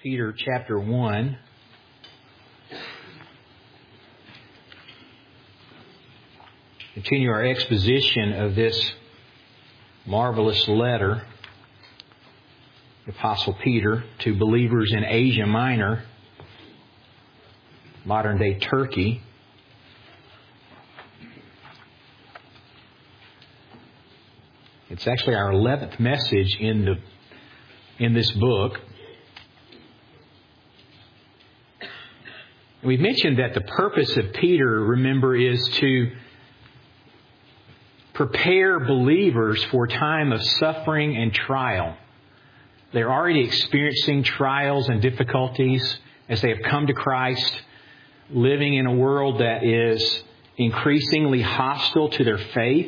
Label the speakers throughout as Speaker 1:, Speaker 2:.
Speaker 1: Peter chapter 1. Continue our exposition of this marvelous letter, the Apostle Peter, to believers in Asia Minor, modern-day Turkey. It's actually our 11th message in this book. We've mentioned that the purpose of Peter, remember, is to prepare believers for a time of suffering and trial. They're already experiencing trials and difficulties as they have come to Christ, living in a world that is increasingly hostile to their faith.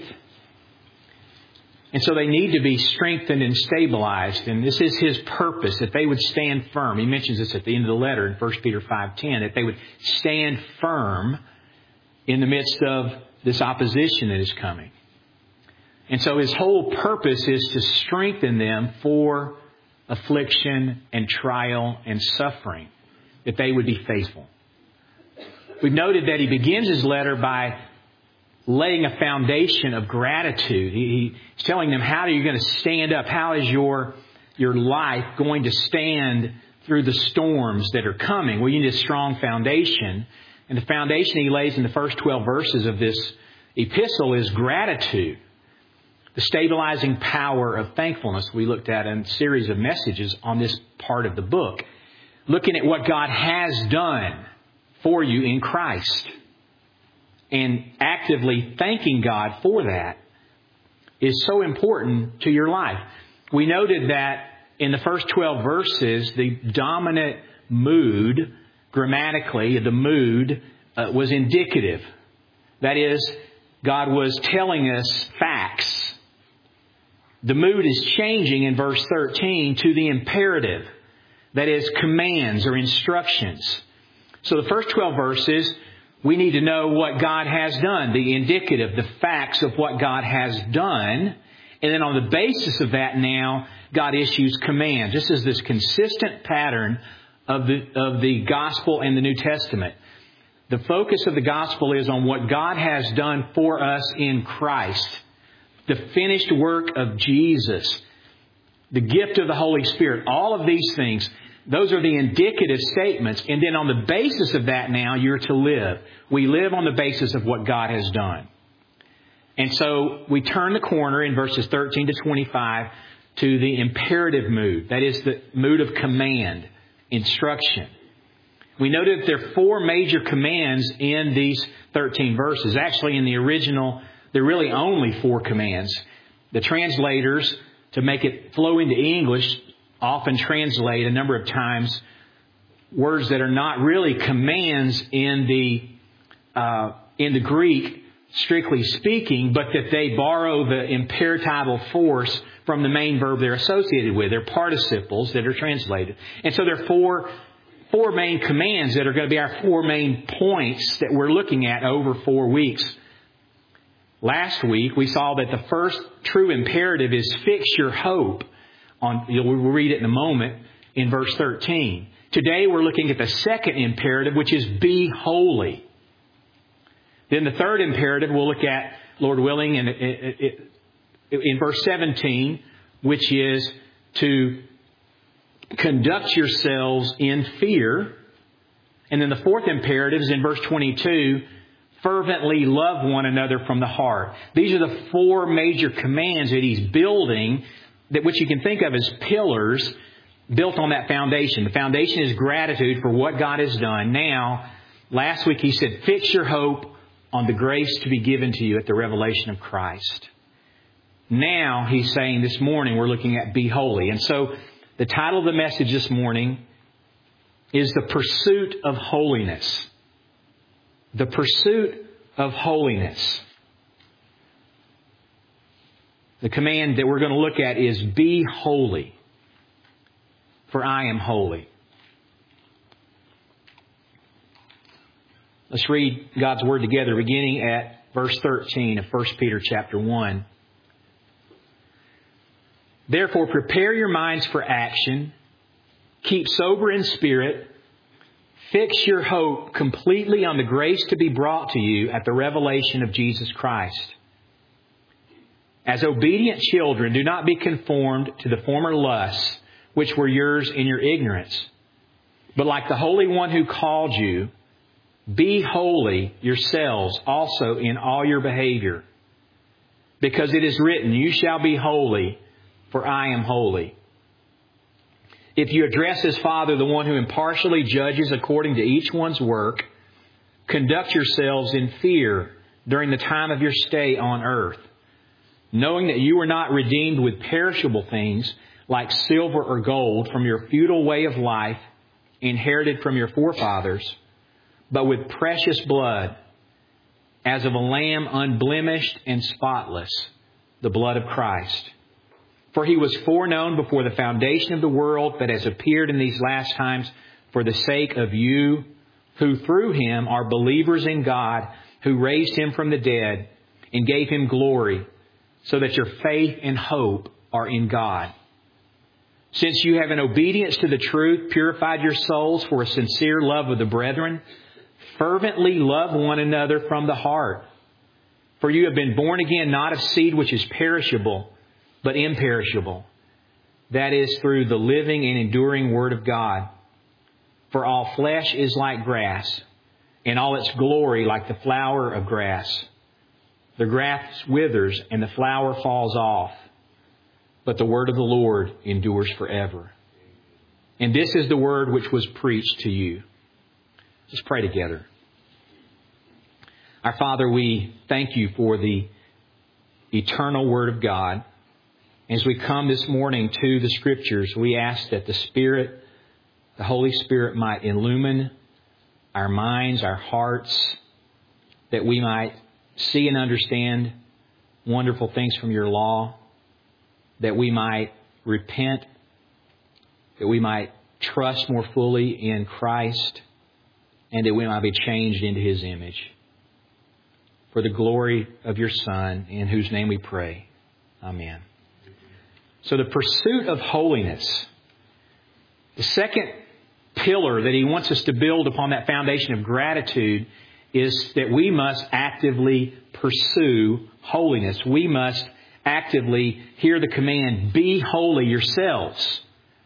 Speaker 1: And so they need to be strengthened and stabilized. And this is his purpose, that they would stand firm. He mentions this at the end of the letter in 1 Peter 5:10, that they would stand firm in the midst of this opposition that is coming. And so his whole purpose is to strengthen them for affliction and trial and suffering, that they would be faithful. We've noted that he begins his letter by laying a foundation of gratitude. He's telling them, how are you going to stand up? How is your life going to stand through the storms that are coming? Well, you need a strong foundation. And the foundation he lays in the first 12 verses of this epistle is gratitude. The stabilizing power of thankfulness we looked at in a series of messages on this part of the book. Looking at what God has done for you in Christ. And actively thanking God for that is so important to your life. We noted that in the first 12 verses, the dominant mood, grammatically, the mood was indicative. That is, God was telling us facts. The mood is changing in verse 13 to the imperative. That is, commands or instructions. So the first 12 verses, we need to know what God has done, the indicative, the facts of what God has done. And then on the basis of that now, God issues commands. This is this consistent pattern of the gospel and the New Testament. The focus of the gospel is on what God has done for us in Christ. The finished work of Jesus. The gift of the Holy Spirit. All of these things. Those are the indicative statements. And then on the basis of that now, you're to live. We live on the basis of what God has done. And so we turn the corner in verses 13 to 25 to the imperative mood. That is the mood of command, instruction. We noted that there are four major commands in these 13 verses. Actually, in the original, there are really only four commands. The translators, to make it flow into English, often translate a number of times words that are not really commands in the Greek, strictly speaking, but that they borrow the imperatival force from the main verb they're associated with. They're participles that are translated. And so there are four main commands that are going to be our four main points that we're looking at over 4 weeks. Last week, we saw that the first true imperative is fix your hope. We'll read it in a moment in verse 13. Today we're looking at the second imperative, which is be holy. Then the third imperative we'll look at, Lord willing, in verse 17, which is to conduct yourselves in fear. And then the fourth imperative is in verse 22, fervently love one another from the heart. These are the four major commands that he's building, that which you can think of as pillars built on that foundation. The foundation is gratitude for what God has done. Now, last week he said, fix your hope on the grace to be given to you at the revelation of Christ. Now, he's saying this morning we're looking at be holy. And so the title of the message this morning is the pursuit of holiness. The pursuit of holiness. The command that we're going to look at is be holy, for I am holy. Let's read God's Word together, beginning at verse 13 of 1 Peter chapter 1. Therefore, prepare your minds for action. Keep sober in spirit. Fix your hope completely on the grace to be brought to you at the revelation of Jesus Christ. As obedient children, do not be conformed to the former lusts which were yours in your ignorance. But like the Holy One who called you, be holy yourselves also in all your behavior. Because it is written, you shall be holy, for I am holy. If you address as Father the one who impartially judges according to each one's work, conduct yourselves in fear during the time of your stay on earth, knowing that you were not redeemed with perishable things like silver or gold from your futile way of life inherited from your forefathers, but with precious blood, as of a lamb unblemished and spotless, the blood of Christ. For He was foreknown before the foundation of the world, but has appeared in these last times for the sake of you, who through Him are believers in God, who raised Him from the dead and gave Him glory, so that your faith and hope are in God. Since you have in obedience to the truth purified your souls for a sincere love of the brethren, fervently love one another from the heart. For you have been born again, not of seed which is perishable, but imperishable. That is through the living and enduring Word of God. For all flesh is like grass, and all its glory like the flower of grass. The grass withers and the flower falls off, but the word of the Lord endures forever. And this is the word which was preached to you. Let's pray together. Our Father, we thank you for the eternal Word of God. As we come this morning to the Scriptures, we ask that the Spirit, the Holy Spirit, might illumine our minds, our hearts, that we might see and understand wonderful things from your law, that we might repent, that we might trust more fully in Christ, and that we might be changed into His image. For the glory of your Son, in whose name we pray. Amen. So the pursuit of holiness, the second pillar that he wants us to build upon that foundation of gratitude, is that we must actively pursue holiness. We must actively hear the command, be holy yourselves.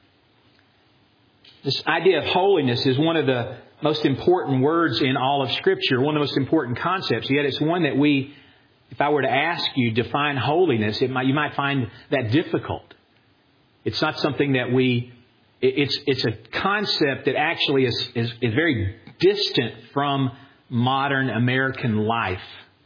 Speaker 1: This idea of holiness is one of the most important words in all of Scripture, one of the most important concepts, yet it's one that we, if I were to ask you, define holiness, you might find that difficult. It's not something that it's a concept that actually is very distant from modern American life.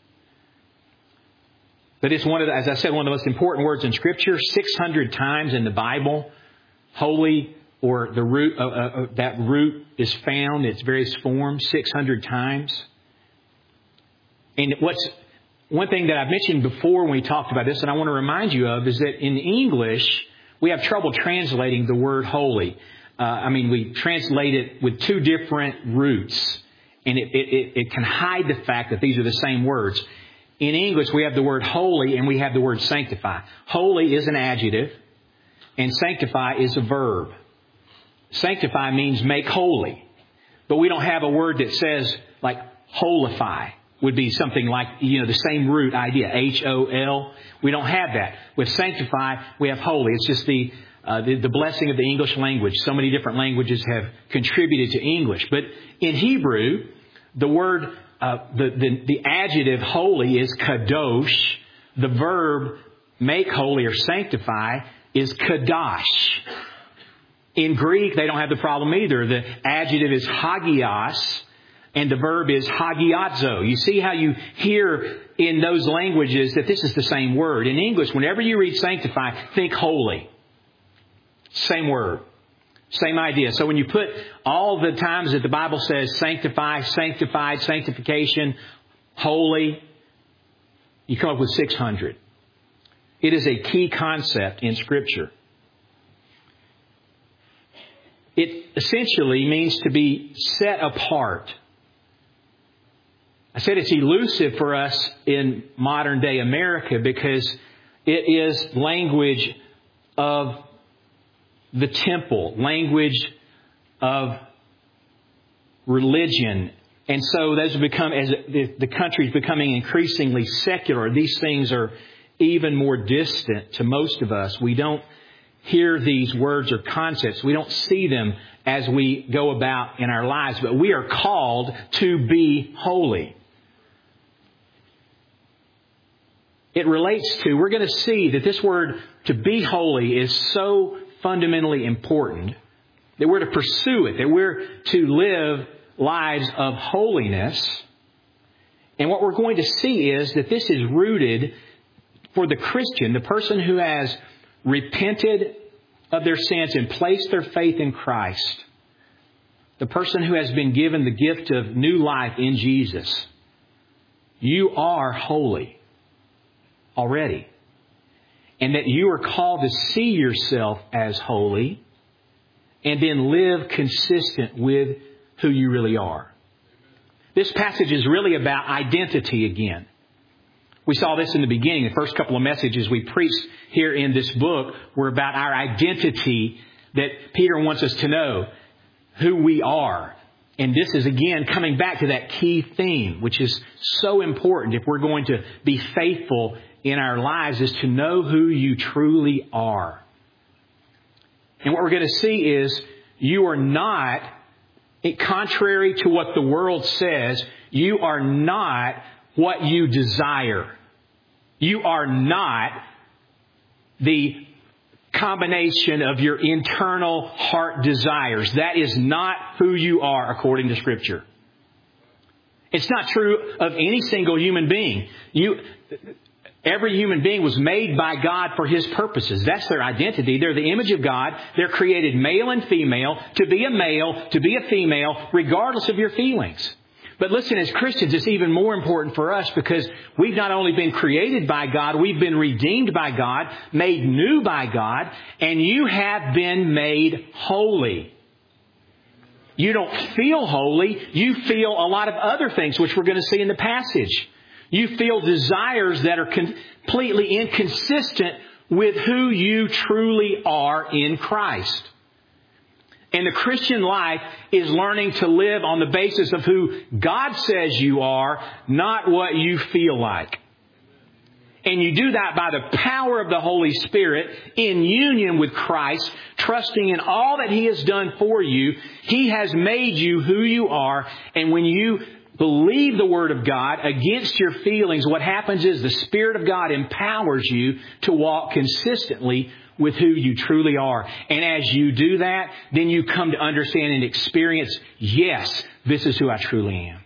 Speaker 1: But it's one of the, as I said, one of the most important words in Scripture. 600 times in the Bible, holy, or the root that root is found in its various forms 600 times. And one thing that I've mentioned before when we talked about this, and I want to remind you of, is that in English we have trouble translating the word holy. We translate it with two different roots, and it can hide the fact that these are the same words. In English, we have the word holy and we have the word sanctify. Holy is an adjective, and sanctify is a verb. Sanctify means make holy. But we don't have a word that says, like, holify would be something like, the same root idea, H-O-L. We don't have that. With sanctify, we have holy. It's just the blessing of the English language. So many different languages have contributed to English. But in Hebrew, the word, the adjective holy is kadosh. The verb make holy or sanctify is kadash. In Greek, they don't have the problem either. The adjective is hagios, and the verb is hagiazo. You see how you hear in those languages that this is the same word. In English, whenever you read sanctify, think holy. Same word. Same idea. So when you put all the times that the Bible says sanctify, sanctified, sanctification, holy, you come up with 600. It is a key concept in Scripture. It essentially means to be set apart. I said it's elusive for us in modern day America because it is language of the temple, language of religion. And so those become, as the country is becoming increasingly secular, these things are even more distant to most of us. We don't hear these words or concepts. We don't see them as we go about in our lives. But we are called to be holy. It relates to, we're going to see that this word to be holy is so fundamentally important that we're to pursue it, that we're to live lives of holiness. And what we're going to see is that this is rooted for the Christian, the person who has repented of their sins and placed their faith in Christ, the person who has been given the gift of new life in Jesus. You are holy already. And that you are called to see yourself as holy and then live consistent with who you really are. This passage is really about identity again. We saw this in the beginning. The first couple of messages we preached here in this book were about our identity, that Peter wants us to know who we are. And this is again coming back to that key theme, which is so important if we're going to be faithful in our lives, is to know who you truly are. And what we're going to see is you are not, contrary to what the world says, you are not what you desire. You are not the combination of your internal heart desires. That is not who you are according to Scripture. It's not true of any single human being. Every human being was made by God for His purposes. That's their identity. They're the image of God. They're created male and female, to be a male, to be a female, regardless of your feelings. But listen, as Christians, it's even more important for us because we've not only been created by God, we've been redeemed by God, made new by God, and you have been made holy. You don't feel holy. You feel a lot of other things, which we're going to see in the passage. You feel desires that are completely inconsistent with who you truly are in Christ. And the Christian life is learning to live on the basis of who God says you are, not what you feel like. And you do that by the power of the Holy Spirit in union with Christ, trusting in all that He has done for you. He has made you who you are. And when you believe the Word of God against your feelings, what happens is the Spirit of God empowers you to walk consistently with who you truly are. And as you do that, then you come to understand and experience, yes, this is who I truly am.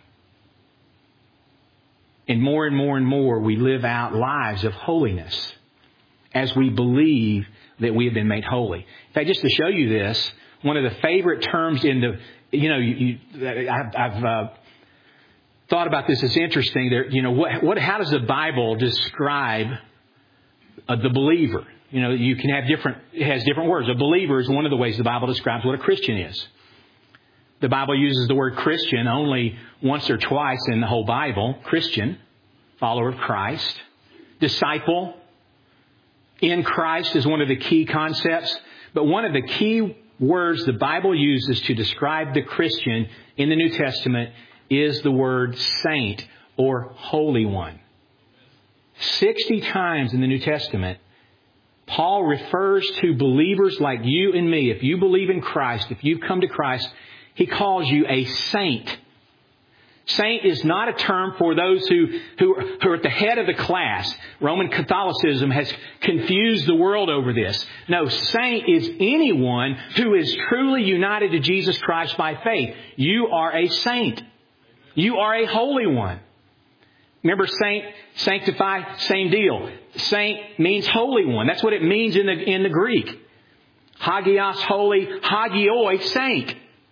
Speaker 1: And more and more, we live out lives of holiness as we believe that we have been made holy. In fact, just to show you this, one of the favorite terms in the, I've thought about this. It's interesting. How does the Bible describe the believer? You can have it has different words. A believer is one of the ways the Bible describes what a Christian is. The Bible uses the word Christian only once or twice in the whole Bible. Christian, follower of Christ. Disciple in Christ is one of the key concepts. But one of the key words the Bible uses to describe the Christian in the New Testament is the word saint or holy one. 60 times in the New Testament, Paul refers to believers like you and me. If you believe in Christ, if you've come to Christ, he calls you a saint. Saint is not a term for those who are at the head of the class. Roman Catholicism has confused the world over this. No, saint is anyone who is truly united to Jesus Christ by faith. You are a saint. You are a holy one. Remember, saint, sanctify, same deal. Saint means holy one. That's what it means in the Greek. Hagios, holy. Hagioi, saint.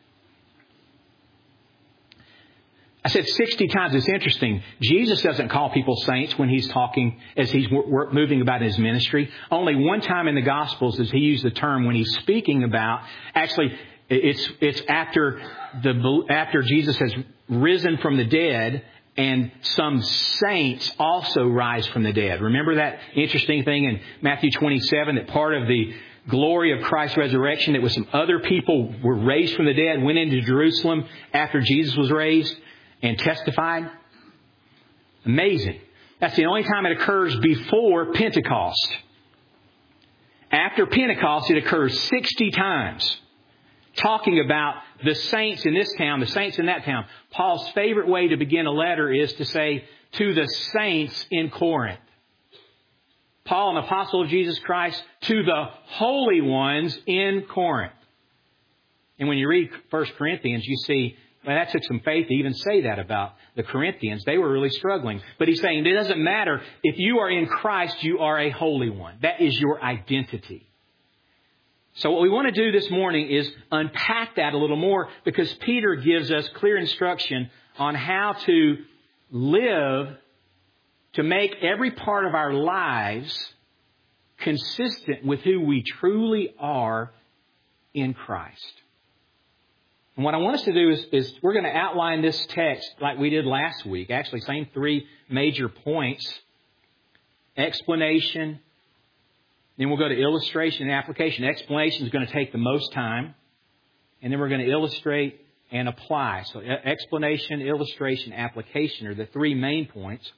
Speaker 1: I said 60 times. It's interesting. Jesus doesn't call people saints when He's talking, as He's moving about His ministry. Only one time in the Gospels does He use the term when He's speaking about, actually, it's after Jesus has risen from the dead, and some saints also rise from the dead. Remember that interesting thing in Matthew 27, that part of the glory of Christ's resurrection. That was some other people were raised from the dead, went into Jerusalem after Jesus was raised and testified. Amazing. That's the only time it occurs before Pentecost. After Pentecost, it occurs 60 times. Talking about the saints in this town, the saints in that town. Paul's favorite way to begin a letter is to say, to the saints in Corinth. Paul, an apostle of Jesus Christ, to the holy ones in Corinth. And when you read 1 Corinthians, you see, well, that took some faith to even say that about the Corinthians. They were really struggling. But he's saying it doesn't matter. If you are in Christ, you are a holy one. That is your identity. So what we want to do this morning is unpack that a little more, because Peter gives us clear instruction on how to live to make every part of our lives consistent with who we truly are in Christ. And what I want us to do is we're going to outline this text like we did last week. Actually, same 3 major points. Explanation. Then we'll go to illustration and application. Explanation is going to take the most time. And then we're going to illustrate and apply. So explanation, illustration, application are the 3 main points.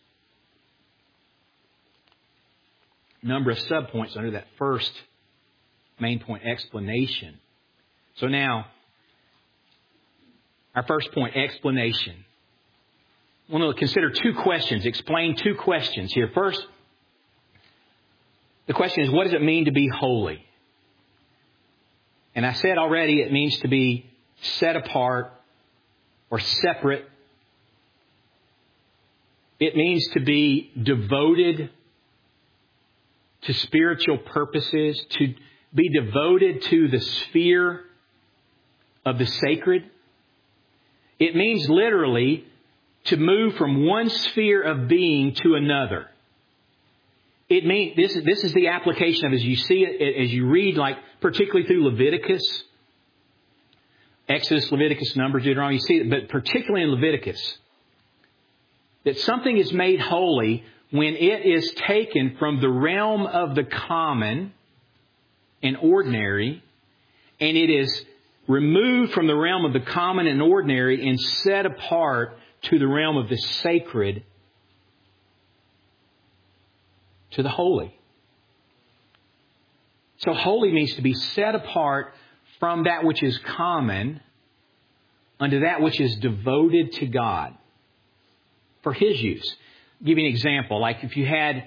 Speaker 1: Number of subpoints under that first main point, explanation. So now, our first point, explanation. I want to consider 2 questions, explain 2 questions here. First, the question is, what does it mean to be holy? And I said already, it means to be set apart or separate. It means to be devoted to spiritual purposes, to be devoted to the sphere of the sacred. It means literally to move from one sphere of being to another. It means this is the application of, as you see it, as you read, like particularly through Leviticus, Exodus, Leviticus, Numbers, Deuteronomy, you see it, but particularly in Leviticus, that something is made holy when it is taken from the realm of the common and ordinary, and it is removed from the realm of the common and ordinary and set apart to the realm of the sacred, to the holy. So holy means to be set apart from that which is common unto that which is devoted to God for His use. I'll give you an example. Like if you had,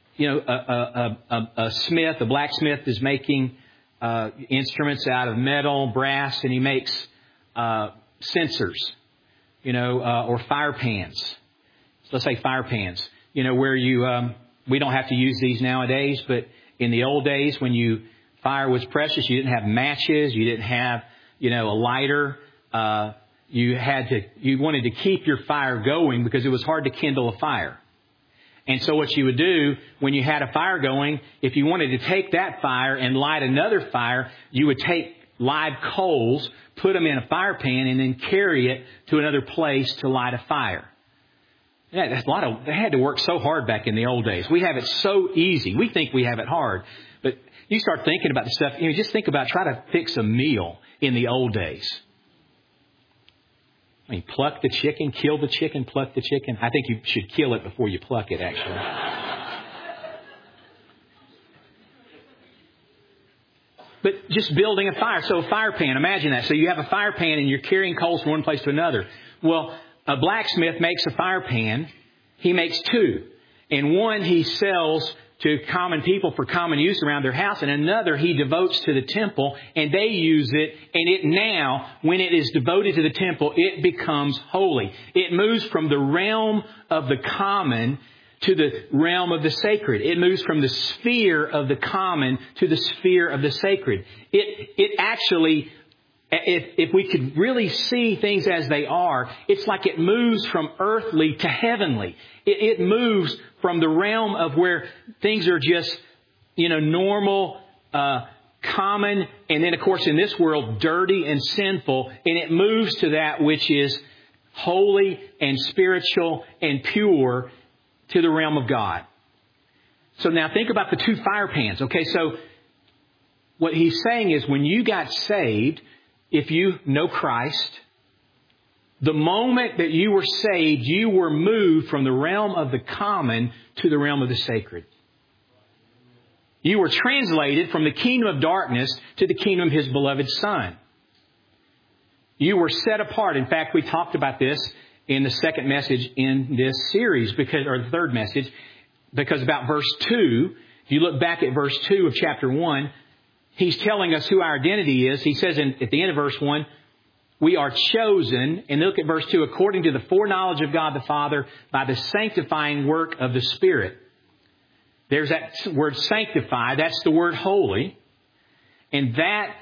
Speaker 1: a smith, a blacksmith is making instruments out of metal, brass, and he makes censers, or fire pans. So let's say fire pans, where you, we don't have to use these nowadays, but in the old days when fire was precious, you didn't have matches, you didn't have, a lighter. You wanted to keep your fire going because it was hard to kindle a fire. And so what you would do when you had a fire going, if you wanted to take that fire and light another fire, you would take live coals, put them in a fire pan, and then carry it to another place to light a fire. Yeah, they had to work so hard back in the old days. We have it so easy. We think we have it hard. But you start thinking about the stuff, just think about try to fix a meal in the old days. Pluck the chicken, kill the chicken, pluck the chicken. I think you should kill it before you pluck it, actually. But just building a fire. So a fire pan, imagine that. So you have a fire pan and you're carrying coals from one place to another. Well, a blacksmith makes a fire pan. He makes 2. And one he sells to common people for common use around their house, and another he devotes to the temple, and they use it, and it now, when it is devoted to the temple, it becomes holy. It moves from the realm of the common to the realm of the sacred. It moves from the sphere of the common to the sphere of the sacred. It actually, if we could really see things as they are, it's like it moves from earthly to heavenly. It moves from the realm of where things are just, normal, common, and then, of course, in this world, dirty and sinful, and it moves to that which is holy and spiritual and pure to the realm of God. So now think about the 2 fire pans. Okay, so What he's saying is when you got saved, if you know Christ, the moment that you were saved, you were moved from the realm of the common to the realm of the sacred. You were translated from the kingdom of darkness to the kingdom of His beloved Son. You were set apart. In fact, we talked about this in the second message in this series, or the third message, because about verse 2, if you look back at verse 2 of chapter 1, he's telling us who our identity is. He says at the end of verse 1, we are chosen, and look at verse 2, according to the foreknowledge of God the Father by the sanctifying work of the Spirit. There's that word sanctify. That's the word holy. And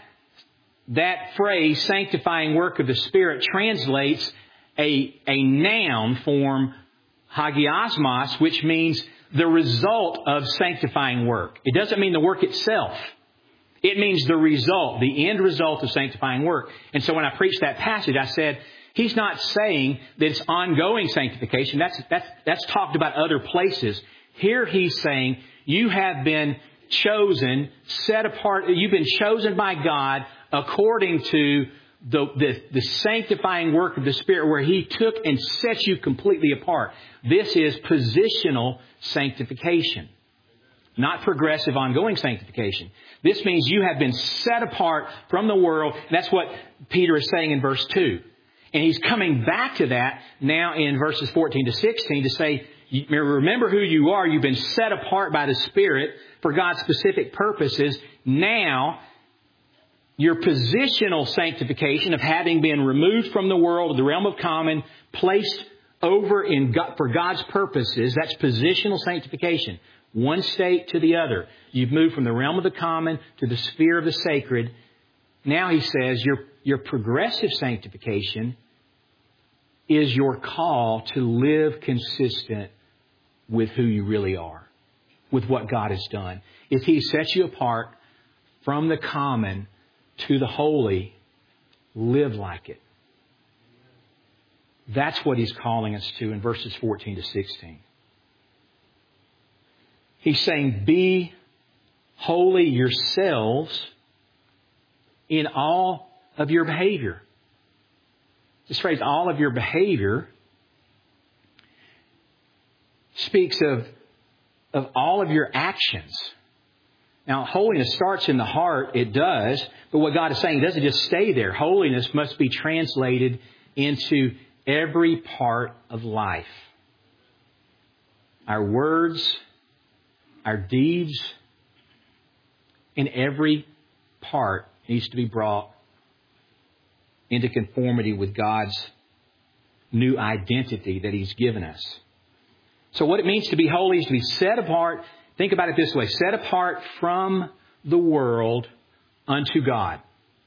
Speaker 1: that phrase, sanctifying work of the Spirit, translates a noun form, hagiosmos, which means the result of sanctifying work. It doesn't mean the work itself. It means the result, the end result of sanctifying work. And so when I preached that passage, I said, he's not saying that it's ongoing sanctification. That's talked about other places. Here he's saying, you have been chosen, set apart. You've been chosen by God according to the sanctifying work of the Spirit, where He took and set you completely apart. This is positional sanctification, not progressive, ongoing sanctification. This means you have been set apart from the world. That's what Peter is saying in verse 2. And he's coming back to that now in verses 14 to 16 to say, remember who you are. You've been set apart by the Spirit for God's specific purposes. Now, your positional sanctification of having been removed from the world, the realm of common, placed over for God's purposes, that's positional sanctification. One state to the other. You've moved from the realm of the common to the sphere of the sacred. Now he says your progressive sanctification is your call to live consistent with who you really are, with what God has done. If He sets you apart from the common to the holy, live like it. That's what He's calling us to in verses 14 to 16. He's saying, be holy yourselves in all of your behavior. This phrase, all of your behavior, speaks of all of your actions. Now, holiness starts in the heart. It does. But what God is saying, it doesn't just stay there. Holiness must be translated into every part of life. Our words, our deeds, in every part needs to be brought into conformity with God's new identity that He's given us. So what it means to be holy is to be set apart. Think about it this way. Set apart from the world unto God.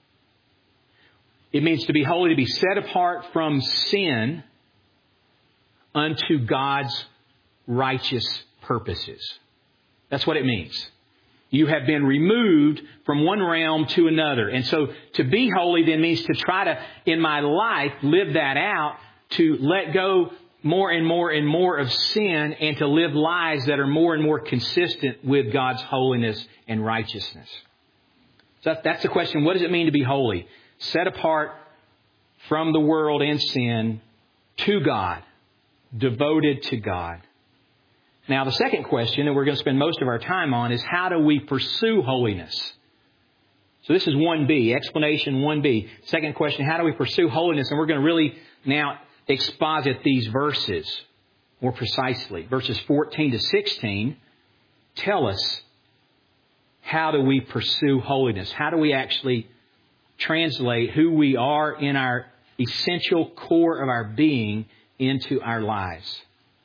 Speaker 1: It means to be holy, to be set apart from sin unto God's righteous purposes. That's what it means. You have been removed from one realm to another. And so to be holy then means to try to, in my life, live that out, to let go more and more and more of sin, and to live lives that are more and more consistent with God's holiness and righteousness. So that's the question. What does it mean to be holy? Set apart from the world and sin to God, devoted to God. Now, the second question that we're going to spend most of our time on is, how do we pursue holiness? So this is 1B, explanation 1B. Second question, how do we pursue holiness? And we're going to really now exposit these verses more precisely. Verses 14 to 16 tell us, how do we pursue holiness? How do we actually translate who we are in our essential core of our being into our lives?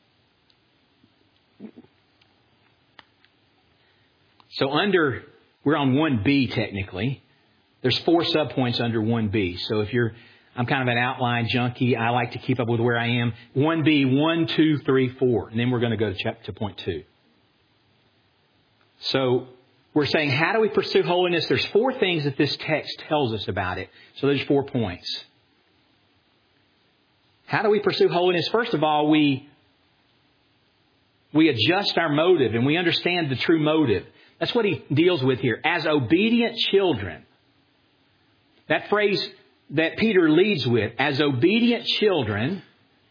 Speaker 1: So we're on 1B technically. There's 4 subpoints under 1B. So I'm kind of an outline junkie. I like to keep up with where I am. 1B, 1, 2, 3, 4. And then we're going to go to point 2. So we're saying, how do we pursue holiness? There's 4 things that this text tells us about it. So there's 4 points. How do we pursue holiness? First of all, we adjust our motive and we understand the true motive. That's what he deals with here. As obedient children. That phrase that Peter leads with, as obedient children,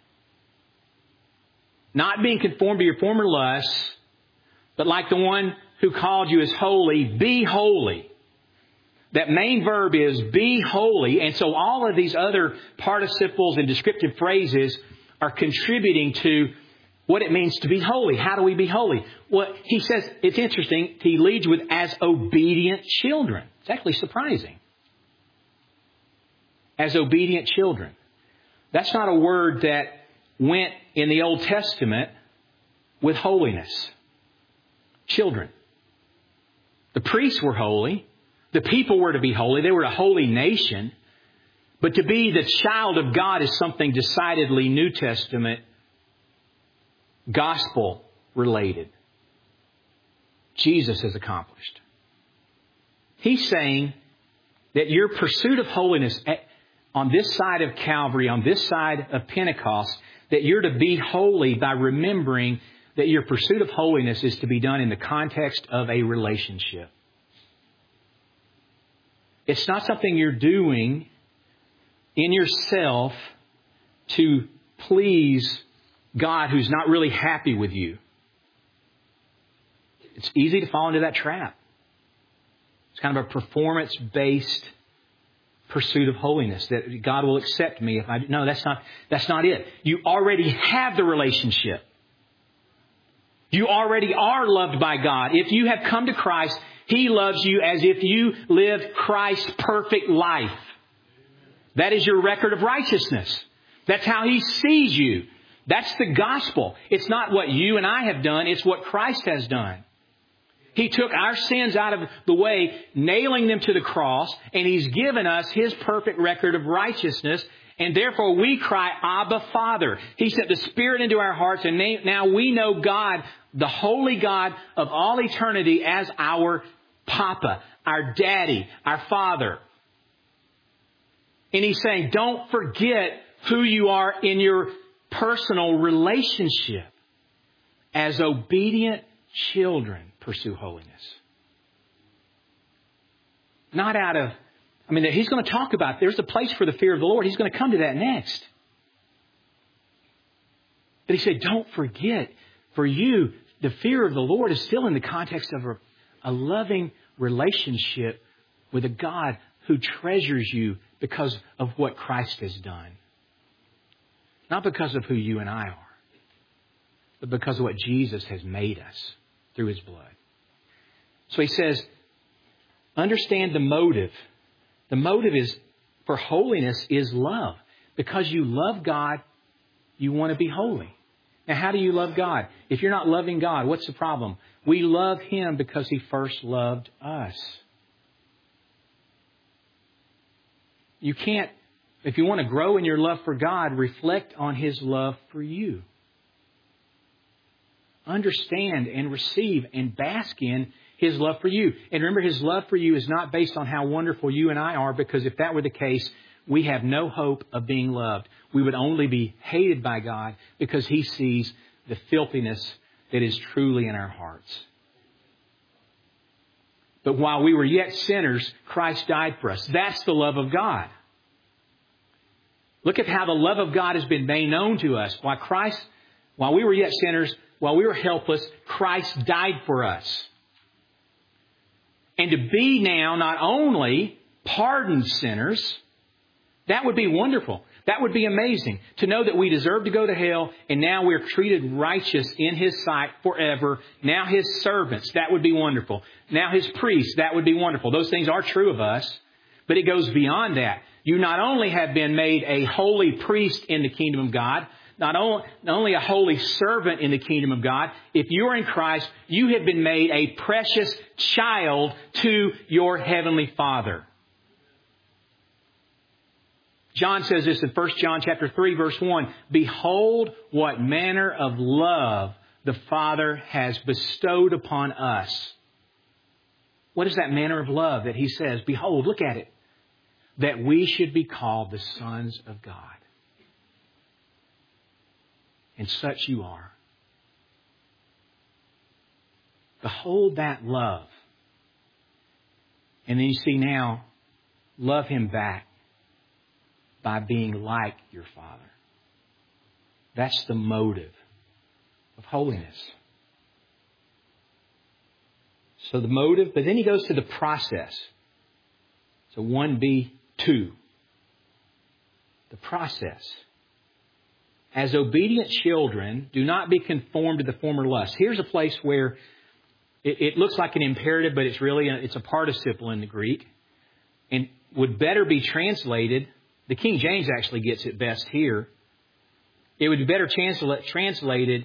Speaker 1: not being conformed to your former lusts, but like the one who called you is holy, be holy. That main verb is be holy. And so all of these other participles and descriptive phrases are contributing to what it means to be holy. How do we be holy? Well, he says, it's interesting, he leads with as obedient children. It's actually surprising. As obedient children. That's not a word that went in the Old Testament with holiness. Children. The priests were holy. The people were to be holy. They were a holy nation. But to be the child of God is something decidedly New Testament, gospel related. Jesus has accomplished. He's saying that your pursuit of holiness on this side of Calvary, on this side of Pentecost, that you're to be holy by remembering that your pursuit of holiness is to be done in the context of a relationship. It's not something you're doing in yourself to please God who's not really happy with you. It's easy to fall into that trap. It's kind of a performance-based pursuit of holiness, that God will accept me if I do. No, that's not it. You already have the relationship. You already are loved by God. If you have come to Christ, He loves you as if you lived Christ's perfect life. That is your record of righteousness. That's how He sees you. That's the gospel. It's not what you and I have done. It's what Christ has done. He took our sins out of the way, nailing them to the cross, and He's given us His perfect record of righteousness. And therefore we cry, Abba, Father. He sent the Spirit into our hearts, and now we know God, the holy God of all eternity, as our Papa, our Daddy, our Father. And He's saying, don't forget who you are in your personal relationship. As obedient children, pursue holiness. Not out of, He's going to talk about, there's a place for the fear of the Lord. He's going to come to that next. But He said, don't forget, for you, the fear of the Lord is still in the context of a loving relationship with a God who treasures you because of what Christ has done. Not because of who you and I are, but because of what Jesus has made us through His blood. So He says, understand the motive. The motive is for holiness is love. Because you love God, you want to be holy. Now, how do you love God? If you're not loving God, what's the problem? We love Him because He first loved us. You can't, if you want to grow in your love for God, reflect on His love for you. Understand and receive and bask in His love for you. And remember, His love for you is not based on how wonderful you and I are, because if that were the case, we have no hope of being loved. We would only be hated by God because He sees the filthiness that is truly in our hearts. But while we were yet sinners, Christ died for us. That's the love of God. Look at how the love of God has been made known to us. While we were yet sinners, while we were helpless, Christ died for us. And to be now not only pardoned sinners, that would be wonderful. That would be amazing. To know that we deserve to go to hell and now we're treated righteous in His sight forever. Now His servants, that would be wonderful. Now His priests, that would be wonderful. Those things are true of us, but it goes beyond that. You not only have been made a holy priest in the kingdom of God, not only a holy servant in the kingdom of God, if you are in Christ, you have been made a precious child to your heavenly Father. John says this in 1 John chapter 3, verse 1. Behold what manner of love the Father has bestowed upon us. What is that manner of love that He says? Behold, look at it. That we should be called the sons of God. And such you are. Behold that love. And then you see now, love Him back by being like your Father. That's the motive of holiness. So the motive, but then he goes to the process. So 1B2. The process. As obedient children, do not be conformed to the former lusts. Here's a place where it looks like an imperative, but it's really it's a participle in the Greek. And would better be translated, the King James actually gets it best here. It would be better translated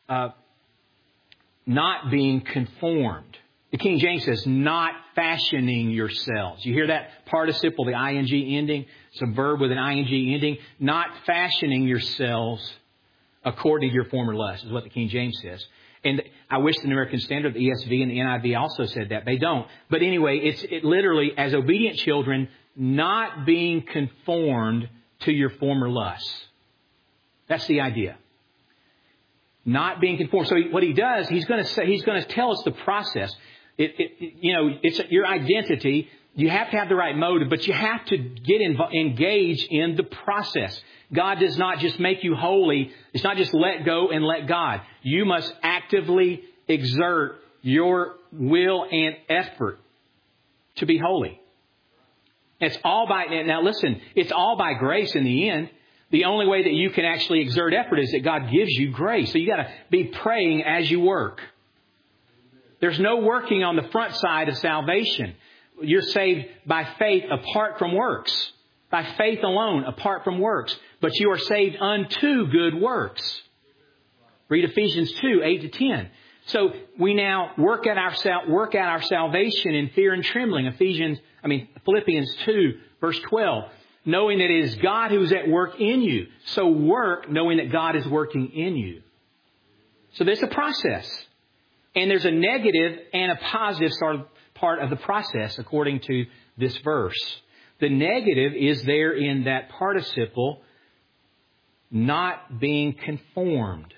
Speaker 1: not being conformed. The King James says, not fashioning yourselves. You hear that participle, the ing ending? It's a verb with an ing ending. Not fashioning yourselves according to your former lusts, is what the King James says. And I wish the New American Standard, the ESV, and the NIV also said that. They don't. But anyway, it literally, as obedient children, not being conformed to your former lusts. That's the idea. Not being conformed. So what he does, he's going to tell us the process. It's your identity. You have to have the right motive, but you have to get engaged in the process. God does not just make you holy. It's not just let go and let God. You must actively exert your will and effort to be holy. It's all now listen, it's all by grace in the end. The only way that you can actually exert effort is that God gives you grace. So you got to be praying as you work. There's no working on the front side of salvation. You're saved by faith apart from works. By faith alone, apart from works. But you are saved unto good works. Read Ephesians 2, 8-10. So we now work out our salvation in fear and trembling. Philippians 2, verse 12. Knowing that it is God who is at work in you. So work knowing that God is working in you. So there's a process. And there's a negative and a positive part of the process according to this verse. The negative is there in that participle, not being conformed.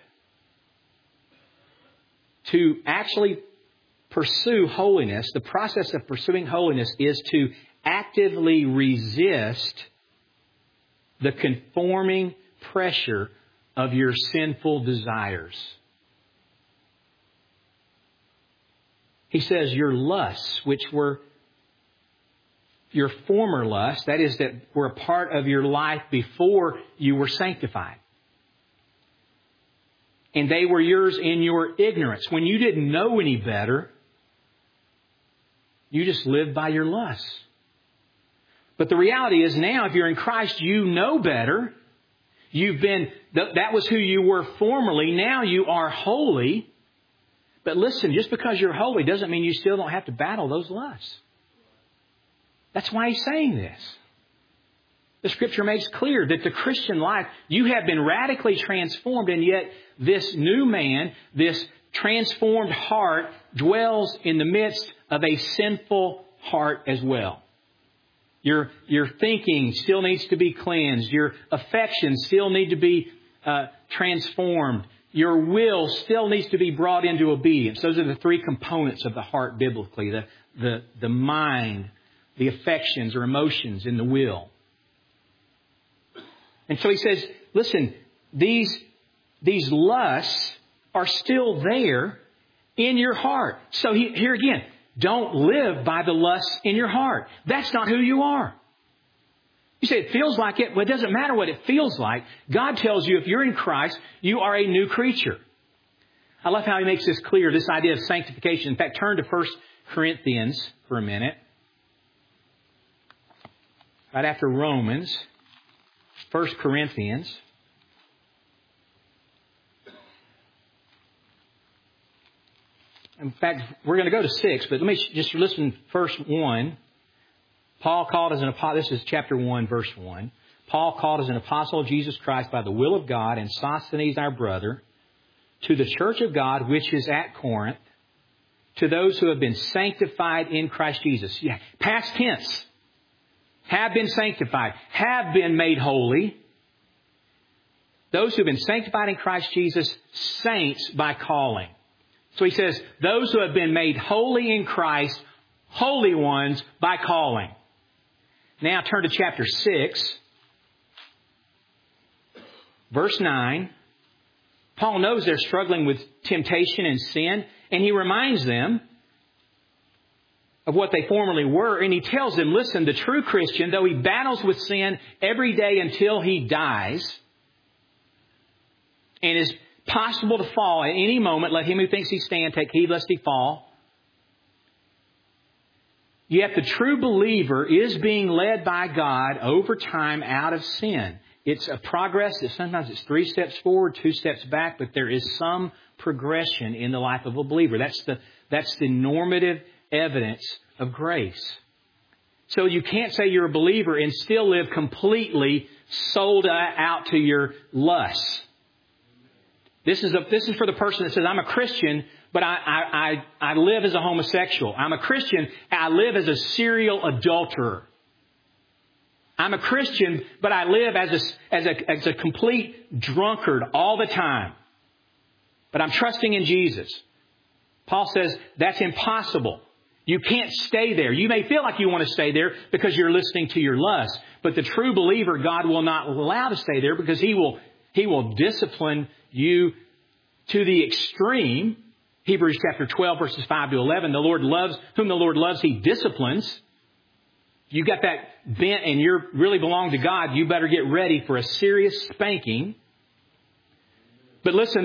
Speaker 1: To actually pursue holiness, the process of pursuing holiness is to actively resist the conforming pressure of your sinful desires. He says your lusts, which were your former lusts, that is, that were a part of your life before you were sanctified. And they were yours in your ignorance. When you didn't know any better, you just lived by your lusts. But the reality is now, if you're in Christ, you know better. That was who you were formerly. Now you are holy. But listen, just because you're holy doesn't mean you still don't have to battle those lusts. That's why he's saying this. The Scripture makes clear that the Christian life, you have been radically transformed, and yet this new man, this transformed heart, dwells in the midst of a sinful heart as well. Your thinking still needs to be cleansed. Your affections still need to be transformed. Your will still needs to be brought into obedience. Those are the three components of the heart biblically. The mind, the affections or emotions, and the will. And so he says, listen, these lusts are still there in your heart. So here again, don't live by the lusts in your heart. That's not who you are. You say it feels like it. Well, it doesn't matter what it feels like. God tells you if you're in Christ, you are a new creature. I love how he makes this clear, this idea of sanctification. In fact, turn to 1 Corinthians for a minute. Right after Romans, 1 Corinthians. In fact, we're going to go to 6, but let me just listen to verse 1. Paul called as an apostle, this is chapter 1, verse 1. Paul called as an apostle of Jesus Christ by the will of God, and Sosthenes our brother, to the church of God which is at Corinth, to those who have been sanctified in Christ Jesus. Yeah, past tense. Have been sanctified. Have been made holy. Those who have been sanctified in Christ Jesus, saints by calling. So he says, those who have been made holy in Christ, holy ones by calling. Now turn to chapter 6, verse 9. Paul knows they're struggling with temptation and sin, and he reminds them of what they formerly were, and he tells them, listen, the true Christian, though he battles with sin every day until he dies, and is possible to fall at any moment, let him who thinks he stand take heed lest he fall. Yet the true believer is being led by God over time out of sin. It's a progress that sometimes it's 3 steps forward, 2 steps back, but there is some progression in the life of a believer. That's the normative evidence of grace. So you can't say you're a believer and still live completely sold out to your lusts. This is for the person that says, I'm a Christian, but I live as a homosexual. I'm a Christian, I live as a serial adulterer. I'm a Christian, but I live as a complete drunkard all the time. But I'm trusting in Jesus. Paul says that's impossible. You can't stay there. You may feel like you want to stay there because you're listening to your lust. But the true believer, God will not allow to stay there because He will discipline you to the extreme. Hebrews chapter 12, verses 5 to 11. Whom the Lord loves, He disciplines. You got that bent and you really belong to God, you better get ready for a serious spanking. But listen,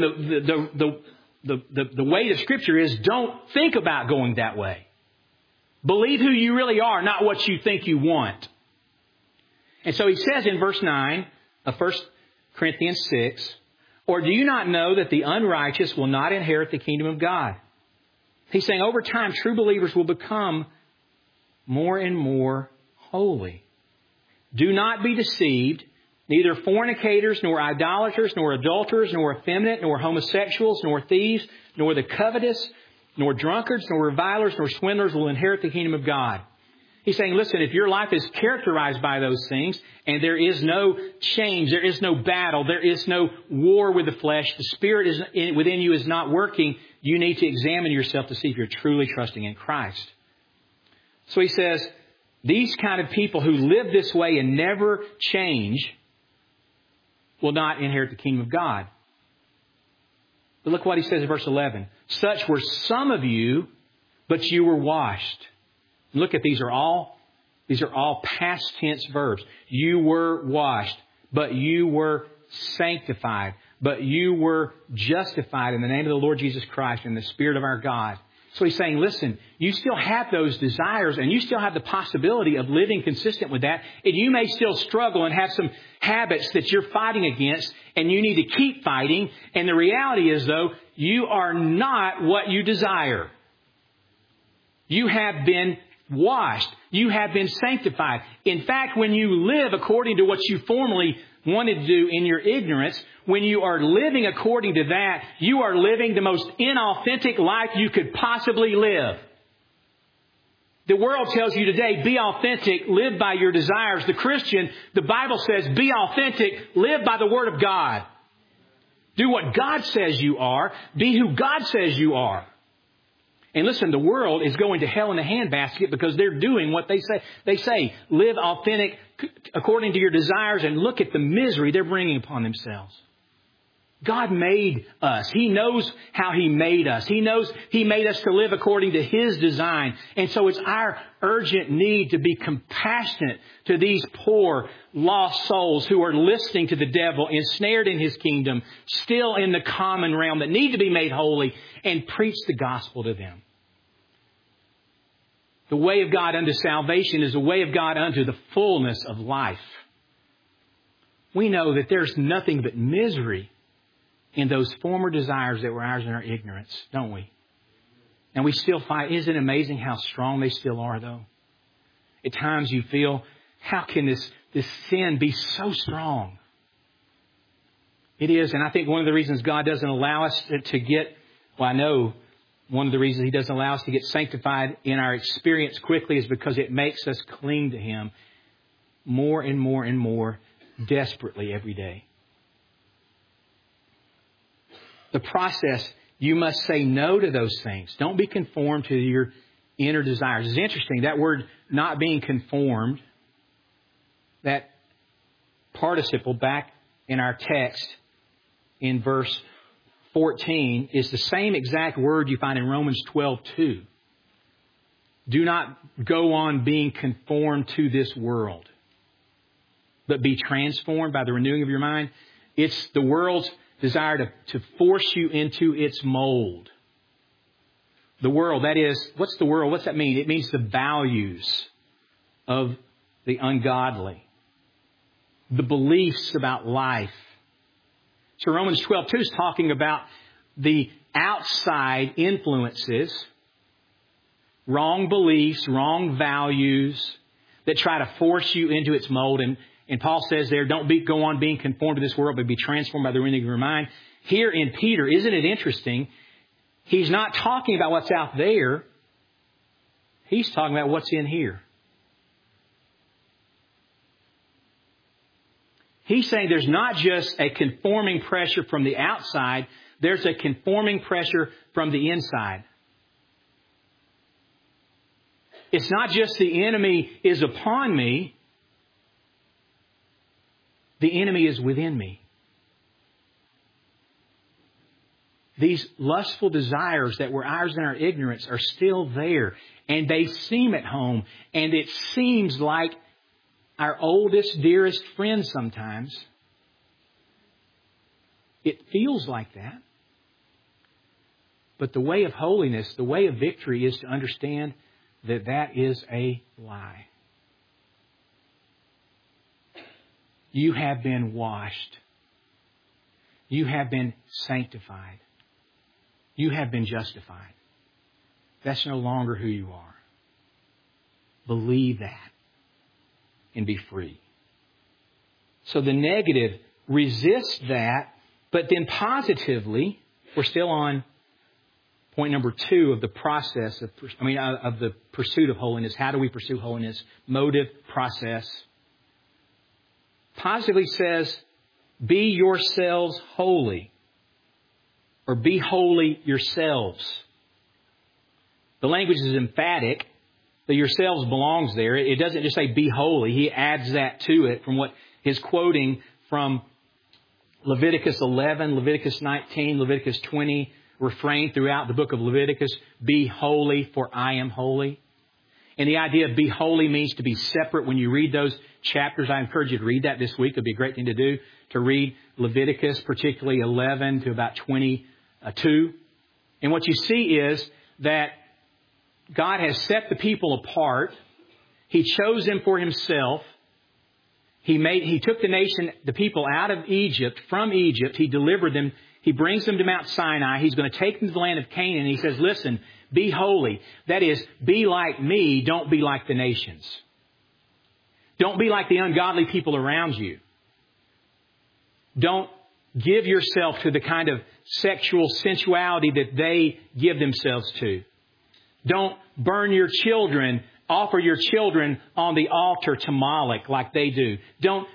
Speaker 1: the way of Scripture is don't think about going that way. Believe who you really are, not what you think you want. And so he says in verse 9 of 1 Corinthians 6, or do you not know that the unrighteous will not inherit the kingdom of God? He's saying over time, true believers will become more and more holy. Do not be deceived. Neither fornicators, nor idolaters, nor adulterers, nor effeminate, nor homosexuals, nor thieves, nor the covetous, nor drunkards, nor revilers, nor swindlers will inherit the kingdom of God. He's saying, listen, if your life is characterized by those things, and there is no change, there is no battle, there is no war with the flesh, the Spirit within you is not working, you need to examine yourself to see if you're truly trusting in Christ. So he says, these kind of people who live this way and never change will not inherit the kingdom of God. But look what he says in verse 11. Such were some of you, but you were washed. Look at these are all past tense verbs. You were washed, but you were sanctified, but you were justified in the name of the Lord Jesus Christ and the Spirit of our God. So he's saying, listen, you still have those desires and you still have the possibility of living consistent with that. And you may still struggle and have some habits that you're fighting against and you need to keep fighting. And the reality is, though, you are not what you desire. You have been washed. You have been sanctified. In fact, when you live according to what you formerly wanted to do in your ignorance, when you are living according to that, you are living the most inauthentic life you could possibly live. The world tells you today, be authentic, live by your desires. The Christian, the Bible says, be authentic, live by the Word of God. Do what God says you are. Be who God says you are. And listen, the world is going to hell in a handbasket because they're doing what they say. They say, live authentic according to your desires, and look at the misery they're bringing upon themselves. God made us. He knows how He made us. He knows He made us to live according to His design. And so it's our urgent need to be compassionate to these poor, lost souls who are listening to the devil, ensnared in his kingdom, still in the common realm, that need to be made holy, and preach the gospel to them. The way of God unto salvation is the way of God unto the fullness of life. We know that there's nothing but misery in those former desires that were ours in our ignorance, don't we? And we still fight. Isn't it amazing how strong they still are, though? At times you feel, how can this sin be so strong? It is, and I think one of the reasons God doesn't allow us to get, well, I know one of the reasons He doesn't allow us to get sanctified in our experience quickly is because it makes us cling to Him more and more and more desperately every day. The process, you must say no to those things. Don't be conformed to your inner desires. It's interesting, that word not being conformed, that participle back in our text in verse 14 is the same exact word you find in Romans 12:2. Do not go on being conformed to this world, but be transformed by the renewing of your mind. It's the world's desire to force you into its mold. The world, that is, what's the world? What's that mean? It means the values of the ungodly, the beliefs about life. So Romans 12:2 is talking about the outside influences, wrong beliefs, wrong values that try to force you into its mold. And Paul says there, don't go on being conformed to this world, but be transformed by the renewing of your mind. Here in Peter, isn't it interesting? He's not talking about what's out there. He's talking about what's in here. He's saying there's not just a conforming pressure from the outside, there's a conforming pressure from the inside. It's not just the enemy is upon me, the enemy is within me. These lustful desires that were ours in our ignorance are still there, and they seem at home, and it seems like our oldest, dearest friend sometimes. It feels like that. But the way of holiness, the way of victory is to understand that that is a lie. You have been washed. You have been sanctified. You have been justified. That's no longer who you are. Believe that and be free. So the negative resists that, but then positively, we're still on point number 2 of the process of the pursuit of holiness. How do we pursue holiness? Motive, process. Positively says, be yourselves holy. Or be holy yourselves. The language is emphatic. The yourselves belongs there. It doesn't just say be holy. He adds that to it from what he's quoting from Leviticus 11, Leviticus 19, Leviticus 20, refrain throughout the book of Leviticus. Be holy, for I am holy. And the idea of be holy means to be separate. When you read those chapters, I encourage you to read that this week. It would be a great thing to do, to read Leviticus, particularly 11 to about 22. And what you see is that God has set the people apart. He chose them for Himself. He took the nation, the people out of Egypt, from Egypt. He delivered them. He brings them to Mount Sinai. He's going to take them to the land of Canaan. And He says, listen, be holy. That is, be like me. Don't be like the nations. Don't be like the ungodly people around you. Don't give yourself to the kind of sexual sensuality that they give themselves to. Don't burn your children, offer your children on the altar to Moloch like they do. Don't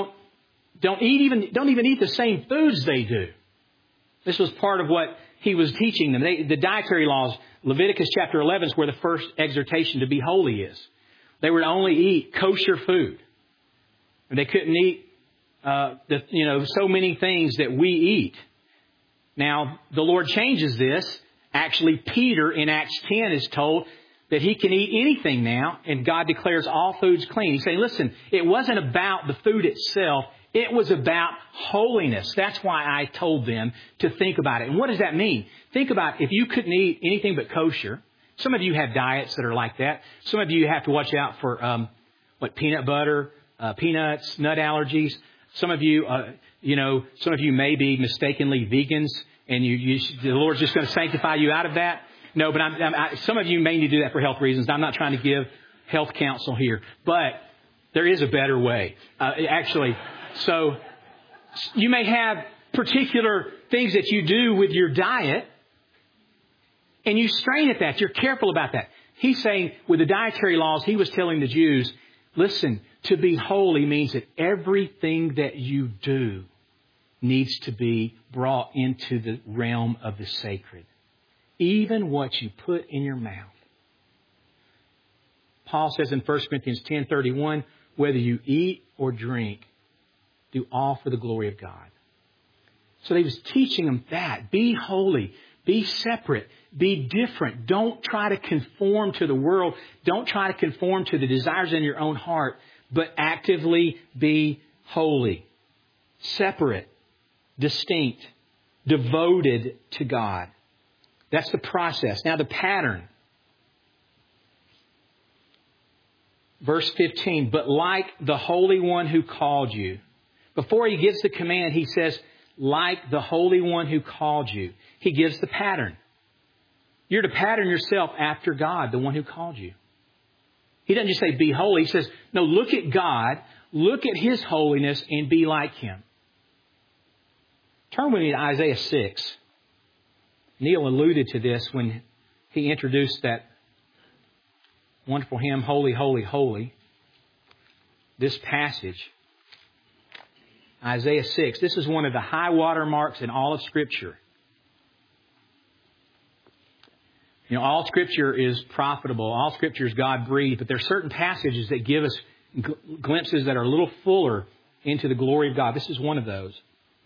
Speaker 1: even eat the same foods they do. This was part of what He was teaching them. The dietary laws, Leviticus chapter 11 is where the first exhortation to be holy is. They were to only eat kosher food. And they couldn't eat so many things that we eat. Now, the Lord changes this. Actually, Peter in Acts 10 is told that he can eat anything now, and God declares all foods clean. He's saying, listen, it wasn't about the food itself. It was about holiness. That's why I told them to think about it. And what does that mean? Think about if you couldn't eat anything but kosher. Some of you have diets that are like that. Some of you have to watch out for peanut butter, peanuts, nut allergies. Some of you, may be mistakenly vegans, and the Lord's just going to sanctify you out of that. No, but some of you may need to do that for health reasons. I'm not trying to give health counsel here, but there is a better way. So you may have particular things that you do with your diet, and you strain at that. You're careful about that. He's saying with the dietary laws, he was telling the Jews, listen, to be holy means that everything that you do needs to be brought into the realm of the sacred. Even what you put in your mouth. Paul says in 1 Corinthians 10:31, whether you eat or drink, do all for the glory of God. So he was teaching them that. Be holy. Be separate. Be different. Don't try to conform to the world. Don't try to conform to the desires in your own heart, but actively be holy. Separate. Distinct. Devoted to God. That's the process. Now the pattern. Verse 15, but like the Holy One who called you. Before he gives the command, he says, like the Holy One who called you. He gives the pattern. You're to pattern yourself after God, the one who called you. He doesn't just say be holy. He says, no, look at God, look at His holiness and be like Him. Turn with me to Isaiah 6. Neil alluded to this when he introduced that wonderful hymn, Holy, Holy, Holy. This passage, Isaiah 6, this is one of the high water marks in all of Scripture. You know, all Scripture is profitable. All Scripture is God-breathed. But there are certain passages that give us glimpses that are a little fuller into the glory of God. This is one of those.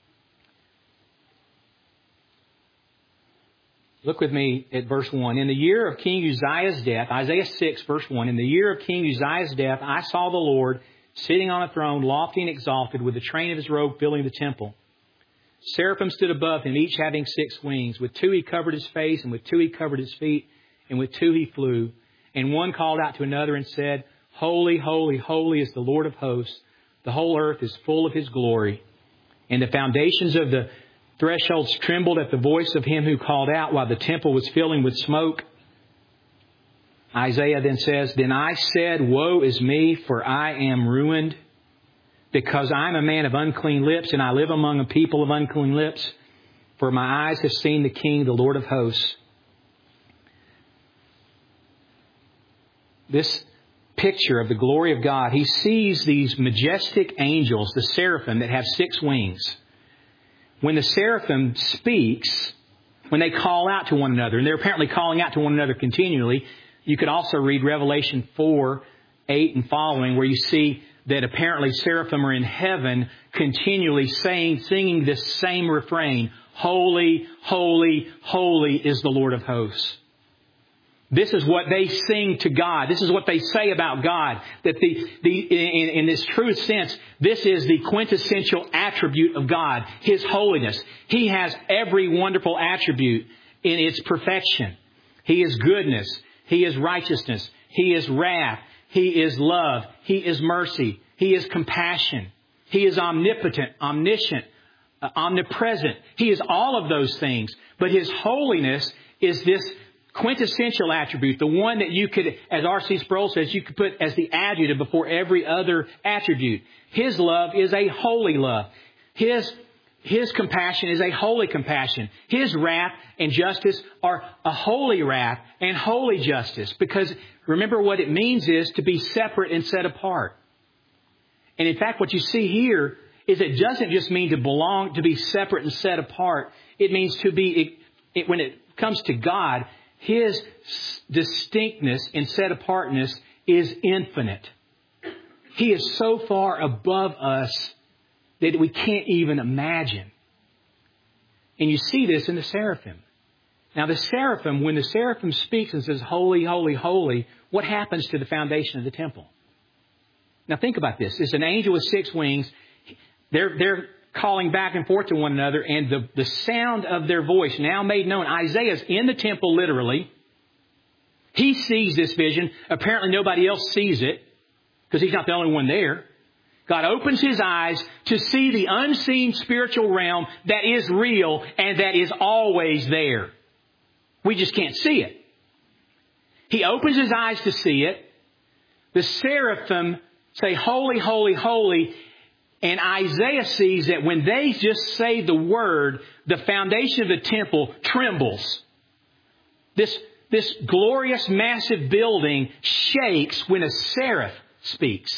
Speaker 1: Look with me at verse 1. In the year of King Uzziah's death, Isaiah 6, verse 1, in the year of King Uzziah's death, I saw the Lord sitting on a throne, lofty and exalted, with the train of His robe filling the temple. Seraphim stood above Him, each having 6 wings. With 2 He covered His face, and with 2 He covered His feet, and with 2 He flew. And one called out to another and said, Holy, holy, holy is the Lord of hosts. The whole earth is full of His glory. And the foundations of the thresholds trembled at the voice of Him who called out, while the temple was filling with smoke. Isaiah then says, Then I said, Woe is me, for I am ruined, because I'm a man of unclean lips, and I live among a people of unclean lips. For my eyes have seen the King, the Lord of hosts. This picture of the glory of God, he sees these majestic angels, the seraphim, that have 6 wings. When the seraphim speaks, when they call out to one another, and they're apparently calling out to one another continually, you could also read Revelation 4, 8 and following, where you see that apparently seraphim are in heaven continually singing this same refrain, Holy, holy, holy is the Lord of hosts. This is what they sing to God. This is what they say about God. That in this true sense, this is the quintessential attribute of God, His holiness. He has every wonderful attribute in its perfection. He is goodness. He is righteousness. He is wrath. He is love. He is mercy. He is compassion. He is omnipotent, omniscient, omnipresent. He is all of those things. But His holiness is this quintessential attribute, the one that you could, as R.C. Sproul says, you could put as the adjective before every other attribute. His love is a holy love. His compassion is a holy compassion. His wrath and justice are a holy wrath and holy justice. Because remember, what it means is to be separate and set apart. And in fact, what you see here is it doesn't just mean to belong, to be separate and set apart. It means to be, when it comes to God, His distinctness and set apartness is infinite. He is so far above us that we can't even imagine. And you see this in the seraphim. Now the seraphim, when the seraphim speaks and says, Holy, holy, holy, what happens to the foundation of the temple? Now think about this. It's an angel with 6 wings. They're calling back and forth to one another, and the sound of their voice now made known. Isaiah's in the temple literally. He sees this vision. Apparently nobody else sees it because he's not the only one there. God opens his eyes to see the unseen spiritual realm that is real and that is always there. We just can't see it. He opens his eyes to see it. The seraphim say, Holy, holy, holy. And Isaiah sees that when they just say the word, the foundation of the temple trembles. This glorious, massive building shakes when a seraph speaks.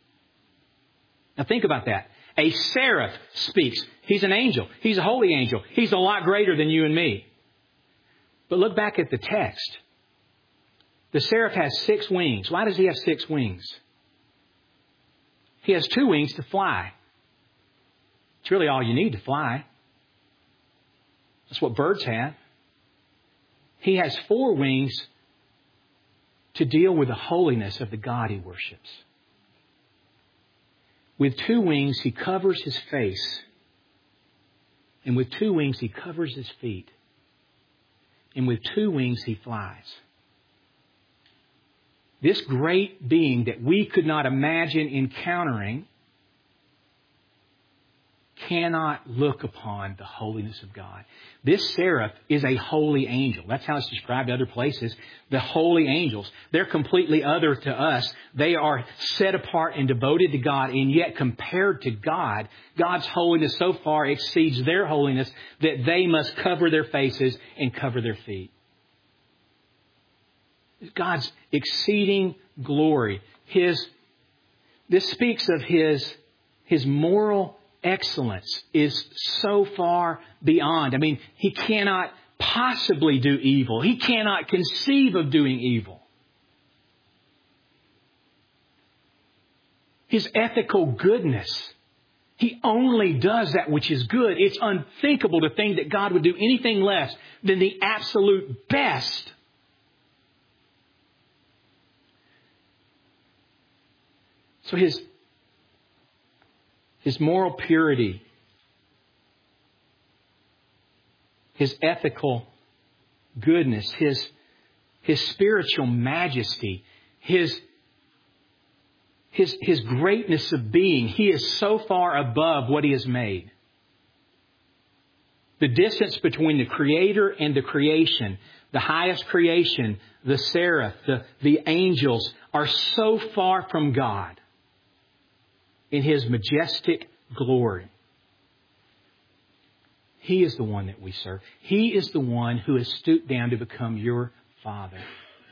Speaker 1: Now think about that. A seraph speaks. He's an angel. He's a holy angel. He's a lot greater than you and me. But look back at the text. The seraph has 6 wings. Why does he have 6 wings? He has 2 wings to fly. It's really all you need to fly. That's what birds have. He has 4 wings to deal with the holiness of the God he worships. With 2 wings, he covers his face. And with 2 wings, he covers his feet. And with 2 wings, he flies. This great being that we could not imagine encountering cannot look upon the holiness of God. This seraph is a holy angel. That's how it's described in other places. The holy angels. They're completely other to us. They are set apart and devoted to God, and yet compared to God, God's holiness so far exceeds their holiness that they must cover their faces and cover their feet. God's exceeding glory. This speaks of His moral excellence is so far beyond. I mean, He cannot possibly do evil. He cannot conceive of doing evil. His ethical goodness. He only does that which is good. It's unthinkable to think that God would do anything less than the absolute best. So His moral purity, His ethical goodness, His spiritual majesty, His greatness of being, He is so far above what He has made. The distance between the Creator and the creation, the highest creation, the seraph, the angels, are so far from God in His majestic glory. He is the one that we serve. He is the one who has stooped down to become your Father,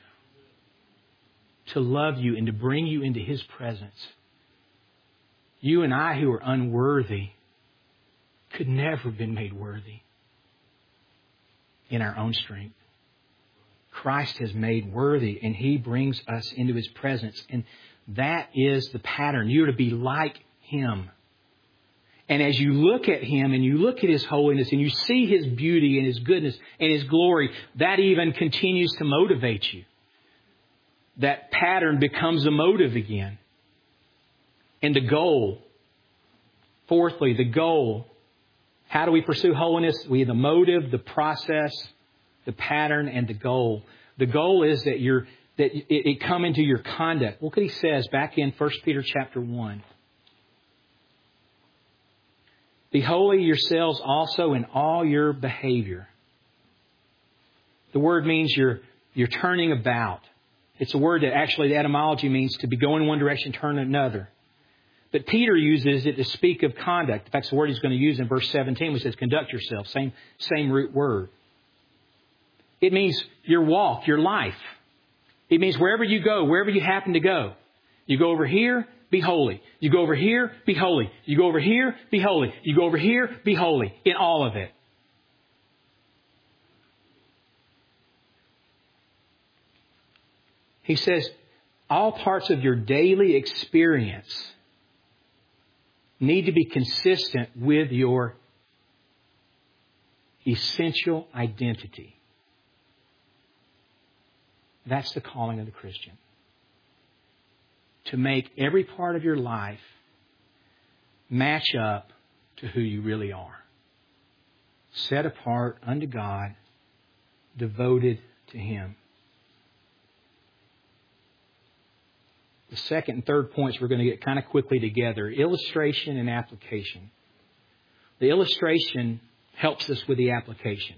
Speaker 1: to love you and to bring you into His presence. You and I, who are unworthy, could never have been made worthy in our own strength. Christ has made worthy, and He brings us into His presence. And that is the pattern. You're to be like Him. And as you look at Him and you look at His holiness and you see His beauty and His goodness and His glory, that even continues to motivate you. That pattern becomes a motive again. And the goal. Fourthly, the goal. How do we pursue holiness? We have the motive, the process, the pattern, and the goal. The goal is that it come into your conduct. Look what he says back in 1 Peter chapter 1. Be holy yourselves also in all your behavior. The word means you're turning about. It's a word that actually the etymology means to be going in one direction, turn in another. But Peter uses it to speak of conduct. In fact, it's the word he's going to use in verse 17, which says conduct yourself. Same root word. It means your walk, your life. It means wherever you go, wherever you happen to go. You go over here, be holy. You go over here, be holy. You go over here, be holy. You go over here, be holy. In all of it. He says, all parts of your daily experience need to be consistent with your essential identity. That's the calling of the Christian. To make every part of your life match up to who you really are. Set apart unto God, devoted to Him. The second and third points we're going to get kind of quickly together. Illustration and application. The illustration helps us with the application.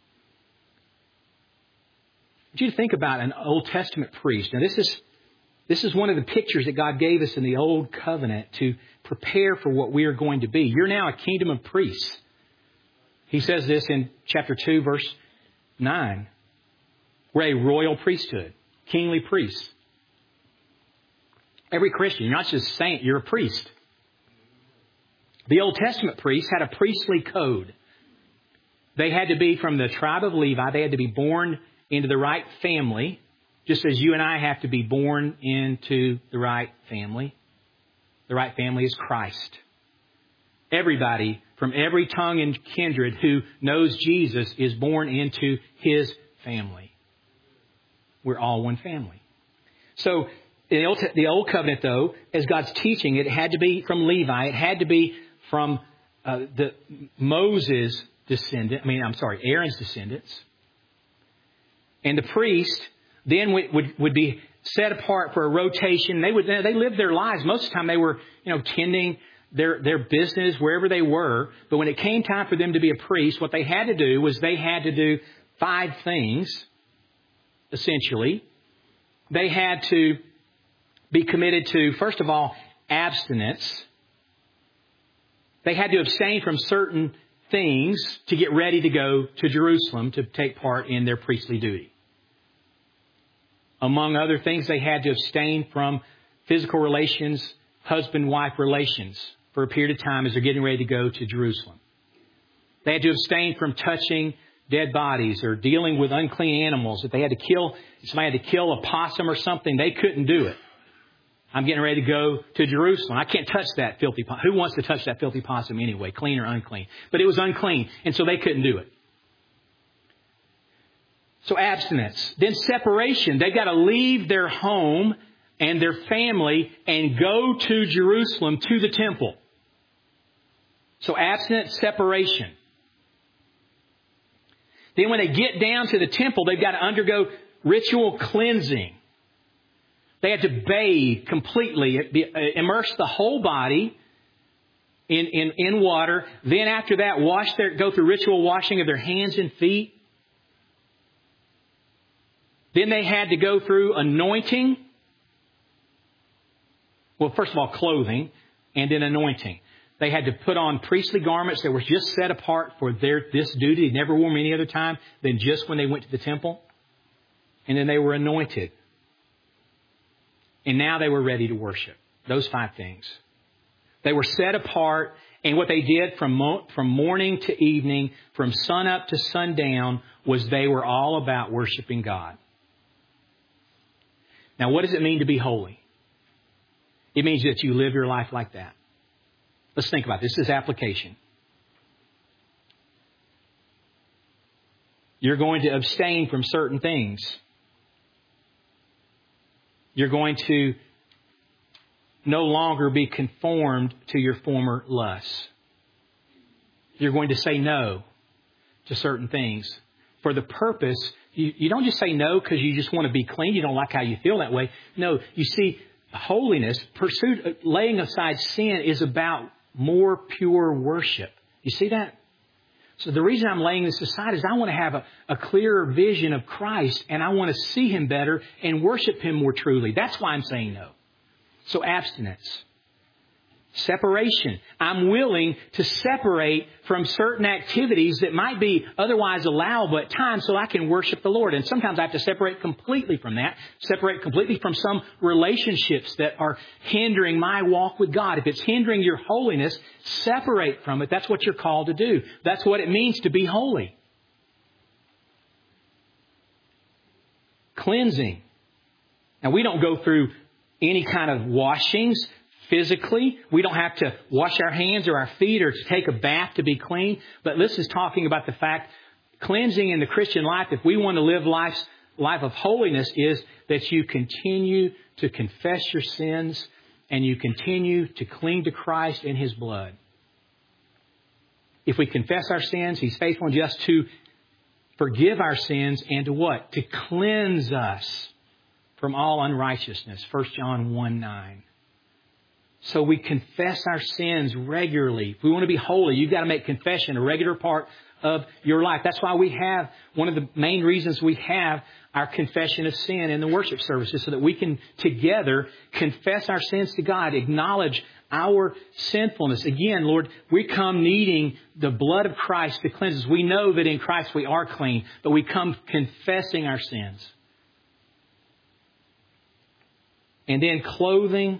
Speaker 1: I want you to think about an Old Testament priest. Now this is one of the pictures that God gave us in the Old Covenant to prepare for what we are going to be. You're now a kingdom of priests. He says this in chapter 2, verse 9. We're a royal priesthood, kingly priests. Every Christian, you're not just a saint, you're a priest. The Old Testament priests had a priestly code. They had to be from the tribe of Levi. They had to be born into the right family. Just as you and I have to be born into the right family. The right family is Christ. Everybody from every tongue and kindred who knows Jesus is born into His family. We're all one family. So the Old Covenant, though, as God's teaching, it had to be from Levi. It had to be from Aaron's descendants. And the priest then would be set apart for a rotation. They lived their lives. Most of the time they were, tending their business wherever they were. But when it came time for them to be a priest, what they had to do was they had to do 5 things, essentially. They had to be committed to, first of all, abstinence. They had to abstain from certain things to get ready to go to Jerusalem to take part in their priestly duty. Among other things, they had to abstain from physical relations, husband-wife relations, for a period of time as they're getting ready to go to Jerusalem. They had to abstain from touching dead bodies or dealing with unclean animals. If somebody had to kill a possum or something, they couldn't do it. I'm getting ready to go to Jerusalem. I can't touch that filthy possum. Who wants to touch that filthy possum anyway, clean or unclean? But it was unclean, and so they couldn't do it. So abstinence. Then separation. They've got to leave their home and their family and go to Jerusalem, to the temple. So abstinence, separation. Then when they get down to the temple, they've got to undergo ritual cleansing. They had to bathe completely, immerse the whole body in water. Then after that, go through ritual washing of their hands and feet. Then they had to go through anointing. Well, first of all, clothing, and then anointing. They had to put on priestly garments that were just set apart for this duty. They never wore them any other time than just when they went to the temple. And then they were anointed. And now they were ready to worship. Those 5 things. They were set apart, and what they did from morning to evening, from sun up to sundown, was they were all about worshiping God. Now, what does it mean to be holy? It means that you live your life like that. Let's think about this. This is application. You're going to abstain from certain things. You're going to no longer be conformed to your former lusts. You're going to say no to certain things for the purpose. You don't just say no because you just want to be clean. You don't like how you feel that way. No, you see, holiness, laying aside sin is about more pure worship. You see that? So the reason I'm laying this aside is I want to have a clearer vision of Christ, and I want to see Him better and worship Him more truly. That's why I'm saying no. So abstinence. Separation. I'm willing to separate from certain activities that might be otherwise allowable at times so I can worship the Lord. And sometimes I have to separate completely from that. Separate completely from some relationships that are hindering my walk with God. If it's hindering your holiness, separate from it. That's what you're called to do. That's what it means to be holy. Cleansing. Now, we don't go through any kind of washings. Physically, we don't have to wash our hands or our feet or to take a bath to be clean. But this is talking about the fact, cleansing in the Christian life, if we want to live life of holiness, is that you continue to confess your sins and you continue to cling to Christ and His blood. If we confess our sins, He's faithful and just to forgive our sins and to what? To cleanse us from all unrighteousness. 1 John 1:9. So we confess our sins regularly. If we want to be holy, you've got to make confession a regular part of your life. That's why we have, one of the main reasons we have our confession of sin in the worship services, so that we can together confess our sins to God, acknowledge our sinfulness. Again, Lord, we come needing the blood of Christ to cleanse us. We know that in Christ we are clean, but we come confessing our sins. And then clothing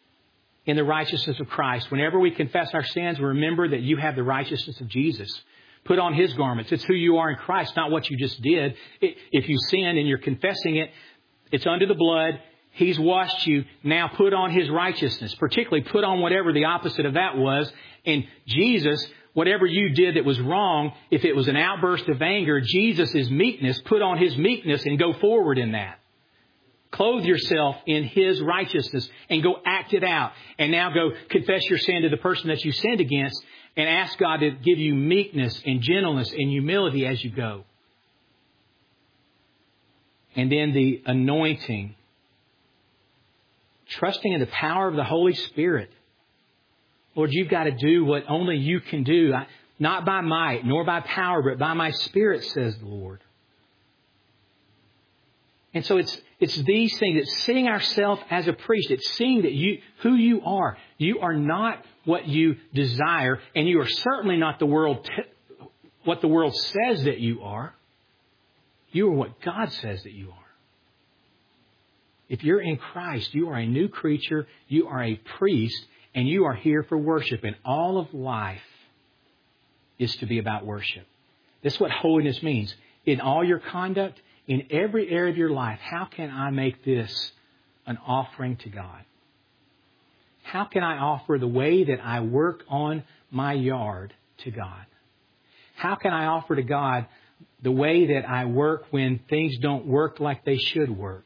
Speaker 1: in the righteousness of Christ. Whenever we confess our sins, we remember that you have the righteousness of Jesus. Put on His garments. It's who you are in Christ, not what you just did. If you sin and you're confessing it, it's under the blood. He's washed you. Now put on His righteousness. Particularly put on whatever the opposite of that was. And Jesus, whatever you did that was wrong, if it was an outburst of anger, Jesus' meekness, put on His meekness and go forward in that. Clothe yourself in His righteousness and go act it out. And now go confess your sin to the person that you sinned against and ask God to give you meekness and gentleness and humility as you go. And then the anointing. Trusting in the power of the Holy Spirit. Lord, you've got to do what only you can do. Not by might, nor by power, but by my Spirit, says the Lord. And so it's these things. It's seeing ourselves as a priest. It's seeing that who you are. You are not what you desire, and you are certainly not what the world says that you are. You are what God says that you are. If you're in Christ, you are a new creature, you are a priest, and you are here for worship. And all of life is to be about worship. This is what holiness means. In all your conduct, in every area of your life, how can I make this an offering to God? How can I offer the way that I work on my yard to God? How can I offer to God the way that I work when things don't work like they should work?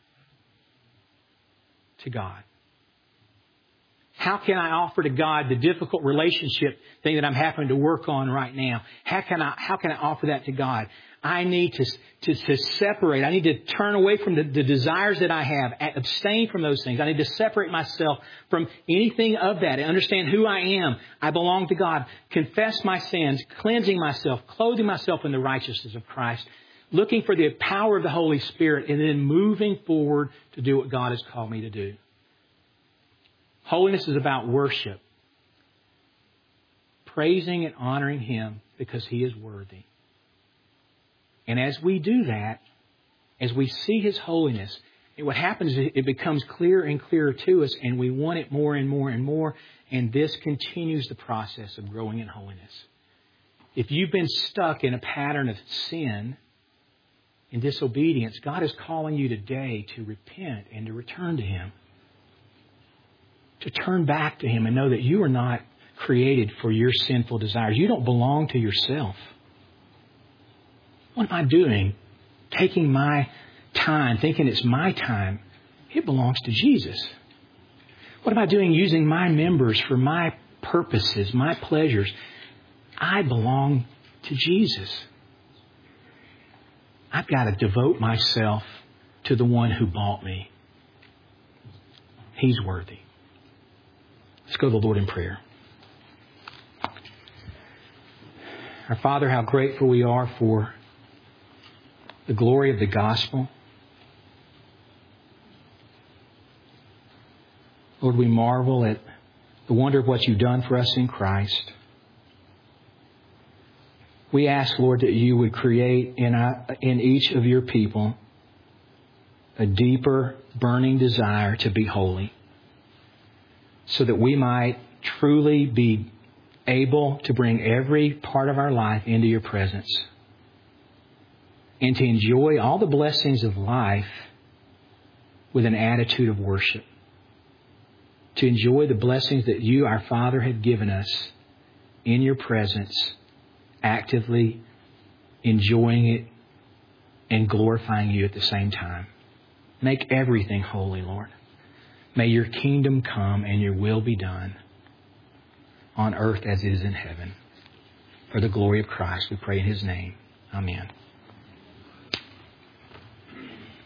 Speaker 1: To God. How can I offer to God the difficult relationship thing that I'm having to work on right now? How can I offer that to God? I need to separate. I need to turn away from the desires that I have, abstain from those things. I need to separate myself from anything of that and understand who I am. I belong to God. Confess my sins, cleansing myself, clothing myself in the righteousness of Christ, looking for the power of the Holy Spirit, and then moving forward to do what God has called me to do. Holiness is about worship. Praising and honoring Him because He is worthy. And as we do that, as we see His holiness, what happens is it becomes clearer and clearer to us, and we want it more and more and more. And this continues the process of growing in holiness. If you've been stuck in a pattern of sin, in disobedience, God is calling you today to repent and to return to Him. To turn back to Him and know that you are not created for your sinful desires. You don't belong to yourself. What am I doing? Taking my time, thinking it's my time. It belongs to Jesus. What am I doing using my members for my purposes, my pleasures? I belong to Jesus. I've got to devote myself to the one who bought me. He's worthy. Let's go to the Lord in prayer. Our Father, how grateful we are for the glory of the gospel. Lord, we marvel at the wonder of what you've done for us in Christ. We ask, Lord, that you would create in each of your people a deeper, burning desire to be holy, so that we might truly be able to bring every part of our life into your presence and to enjoy all the blessings of life with an attitude of worship. To enjoy the blessings that you, our Father, have given us in your presence, actively enjoying it and glorifying you at the same time. Make everything holy, Lord. May your kingdom come and your will be done on earth as it is in heaven. For the glory of Christ, we pray in His name. Amen.